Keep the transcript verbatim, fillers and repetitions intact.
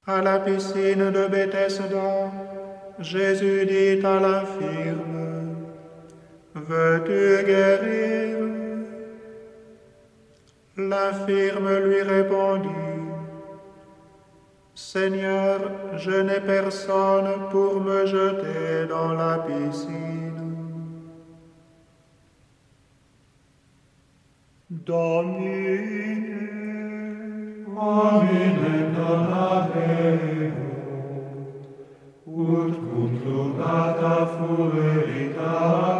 À la piscine de Bethesda, Jésus dit à l'infirme, « Veux-tu guérir ?» L'infirme lui répondit, « Seigneur, je n'ai personne pour me jeter dans la piscine. » Domine, Domine donaveo, ut cum flugata fuerita